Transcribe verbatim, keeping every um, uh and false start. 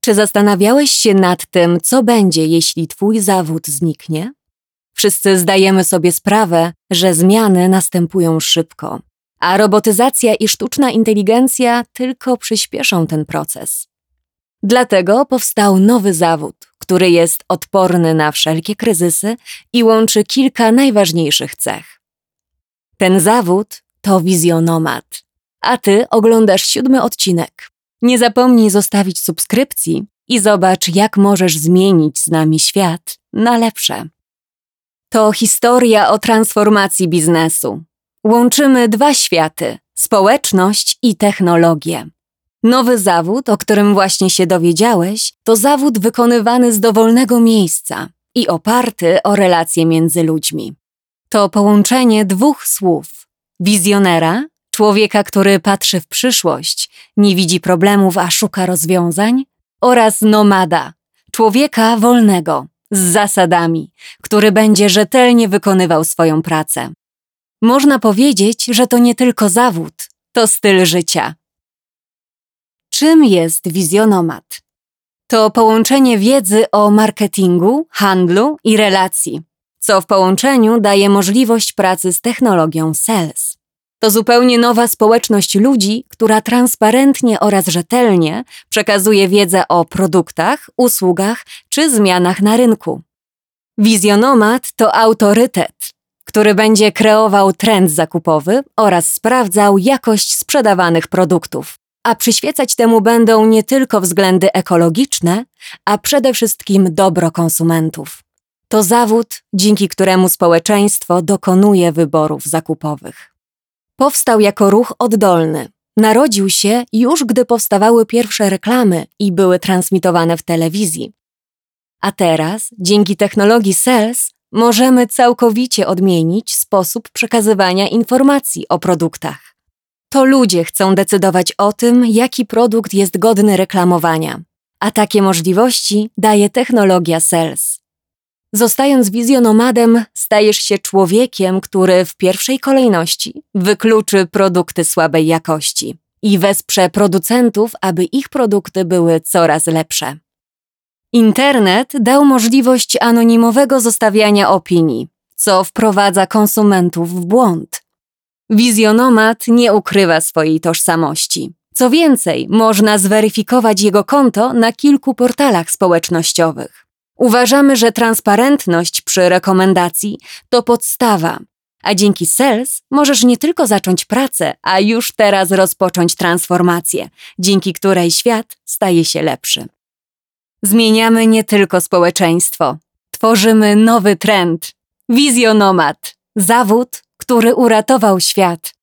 Czy zastanawiałeś się nad tym, co będzie, jeśli twój zawód zniknie? Wszyscy zdajemy sobie sprawę, że zmiany następują szybko, a robotyzacja i sztuczna inteligencja tylko przyspieszą ten proces. Dlatego powstał nowy zawód, który jest odporny na wszelkie kryzysy i łączy kilka najważniejszych cech. Ten zawód to wizjonomat, a ty oglądasz siódmy odcinek. Nie zapomnij zostawić subskrypcji i zobacz, jak możesz zmienić z nami świat na lepsze. To historia o transformacji biznesu. Łączymy dwa światy – społeczność i technologię. Nowy zawód, o którym właśnie się dowiedziałeś, to zawód wykonywany z dowolnego miejsca i oparty o relacje między ludźmi. To połączenie dwóch słów – wizjonera, człowieka, który patrzy w przyszłość, nie widzi problemów, a szuka rozwiązań, oraz nomada, człowieka wolnego, z zasadami, który będzie rzetelnie wykonywał swoją pracę. Można powiedzieć, że to nie tylko zawód, to styl życia. Czym jest wizjonomat? To połączenie wiedzy o marketingu, handlu i relacji, co w połączeniu daje możliwość pracy z technologią sales. To zupełnie nowa społeczność ludzi, która transparentnie oraz rzetelnie przekazuje wiedzę o produktach, usługach czy zmianach na rynku. Wizjonomat to autorytet, który będzie kreował trend zakupowy oraz sprawdzał jakość sprzedawanych produktów. A przyświecać temu będą nie tylko względy ekologiczne, a przede wszystkim dobro konsumentów. To zawód, dzięki któremu społeczeństwo dokonuje wyborów zakupowych. Powstał jako ruch oddolny. Narodził się już, gdy powstawały pierwsze reklamy i były transmitowane w telewizji. A teraz, dzięki technologii sales, możemy całkowicie odmienić sposób przekazywania informacji o produktach. To ludzie chcą decydować o tym, jaki produkt jest godny reklamowania, a takie możliwości daje technologia sales. Zostając wizjonomadem, stajesz się człowiekiem, który w pierwszej kolejności wykluczy produkty słabej jakości i wesprze producentów, aby ich produkty były coraz lepsze. Internet dał możliwość anonimowego zostawiania opinii, co wprowadza konsumentów w błąd. Wizjonomat nie ukrywa swojej tożsamości. Co więcej, można zweryfikować jego konto na kilku portalach społecznościowych. Uważamy, że transparentność przy rekomendacji to podstawa, a dzięki sales możesz nie tylko zacząć pracę, a już teraz rozpocząć transformację, dzięki której świat staje się lepszy. Zmieniamy nie tylko społeczeństwo, tworzymy nowy trend. Wizjonomat, zawód, który uratował świat.